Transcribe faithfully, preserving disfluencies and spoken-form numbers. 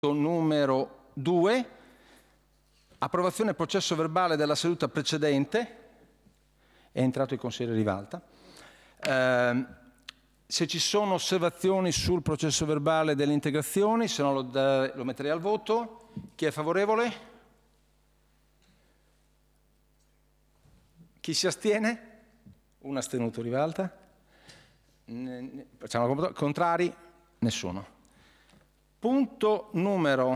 Numero due, approvazione del processo verbale della seduta precedente. È entrato il consigliere Rivalta. Eh, se ci sono osservazioni sul processo verbale delle integrazioni, se no lo, da, lo metterei al voto. Chi è favorevole? Chi si astiene? Un astenuto Rivalta. Facciamo contrari? Nessuno. Punto numero